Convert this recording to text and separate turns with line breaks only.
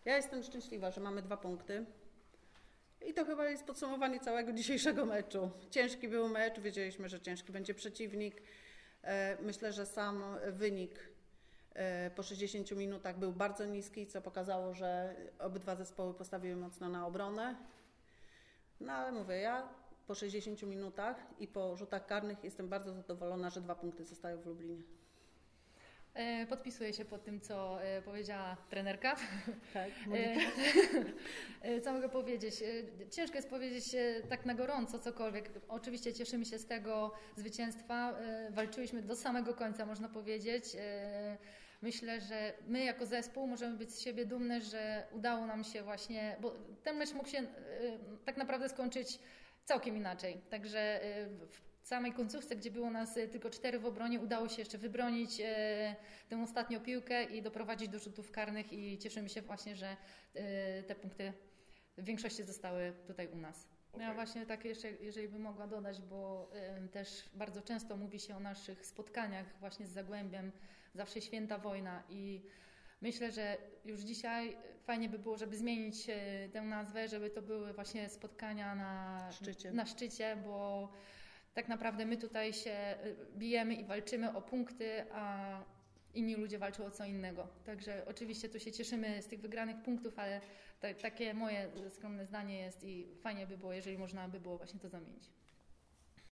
Ja jestem szczęśliwa, że mamy 2 punkty. I to chyba jest podsumowanie całego dzisiejszego meczu. Ciężki był mecz, wiedzieliśmy, że ciężki będzie przeciwnik. Myślę, że sam wynik po 60 minutach był bardzo niski, co pokazało, że obydwa zespoły postawiły mocno na obronę. No ale mówię, ja po 60 minutach i po rzutach karnych jestem bardzo zadowolona, że 2 punkty zostają w Lublinie.
Podpisuję się pod tym, co powiedziała trenerka.
Tak,
Co mogę powiedzieć? Ciężko jest powiedzieć tak na gorąco cokolwiek. Oczywiście cieszymy się z tego zwycięstwa. Walczyliśmy do samego końca, można powiedzieć. Myślę, że my jako zespół możemy być z siebie dumne, że udało nam się właśnie, bo ten mecz mógł się tak naprawdę skończyć całkiem inaczej. Także w samej końcówce, gdzie było nas tylko 4 w obronie, udało się jeszcze wybronić tę ostatnią piłkę i doprowadzić do rzutów karnych i cieszymy się właśnie, że te punkty w większości zostały tutaj u nas. Okay. Ja właśnie tak jeszcze, jeżeli bym mogła dodać, bo też bardzo często mówi się o naszych spotkaniach właśnie z Zagłębiem, zawsze święta wojna i myślę, że już dzisiaj fajnie by było, żeby zmienić tę nazwę, żeby to były właśnie spotkania na szczycie, bo tak naprawdę my tutaj się bijemy i walczymy o punkty, a inni ludzie walczą o co innego. Także oczywiście tu się cieszymy z tych wygranych punktów, ale takie moje skromne zdanie jest i fajnie by było, jeżeli można by było właśnie to zamienić.